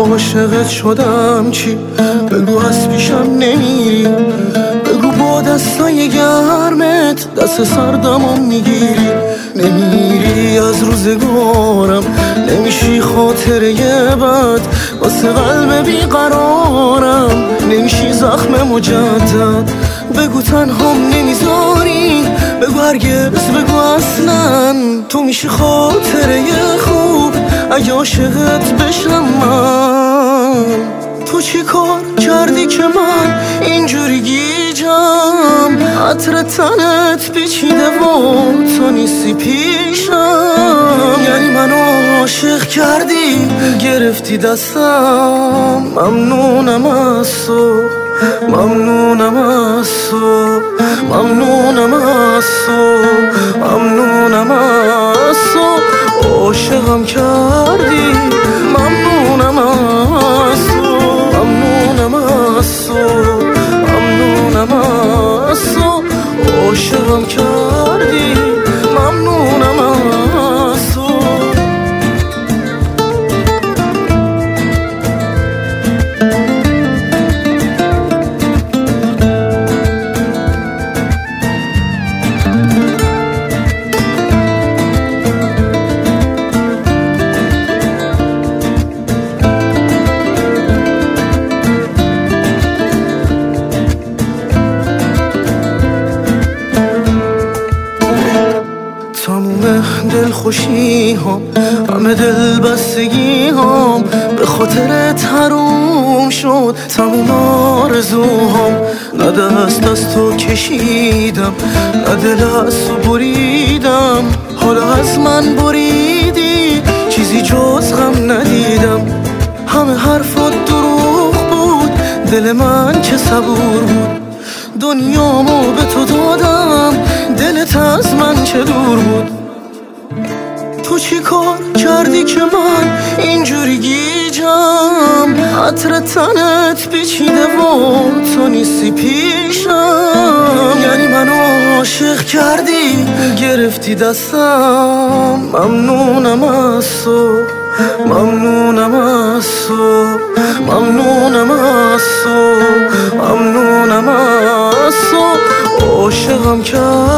عاشقت شدم چی؟ بگو از پیشم نمیری، بگو با دستای گرمت دست سردمو میگیری. نمیری از روزگارم، نمیشی خاطره بد واسه قلب بیقرارم، نمیشی زخم مجدد. بگو تنهام نمیذاری، بگو هرگز، بگو اصلا تو میشی خاطره خوب اگه عاشقت بشم من. تو چی کار کردی که من اینجوری گیجم؟ عطر تنت پیچیده و تو نیستی پیشم. یعنی منو عاشق کردی، گرفتی دستم. ممنونم از تو، ممنونم از تو، ممنونم از تو، ممنونم از تو. عاشقم کردی، ممنونم از تو، ممنونم از تو، ممنونم از تو. عاشقم کردی، ممنونم از تو. تموم دل خوشی هم، همه دل بستگی هم به خاطرت حروم شد. تموم آرزوهام، نه دست از تو کشیدم، نه دل از تو بریدم. حالا از من بریدی، چیزی جز غم ندیدم. همه حرفات دروغ بود، دل من چه صبور بود. دنیامو به تو دادم، دلت از من چه دور بود. تو چی کار کردی که من اینجوری گیجم؟ عطر تنت پیچیده و تو نیستی پیشم. یعنی منو عاشق کردی، گرفتی دستم. ممنونم از تو، ممنونم از تو، ممنونم از تو، ممنونم از تو. عاشقم کردی.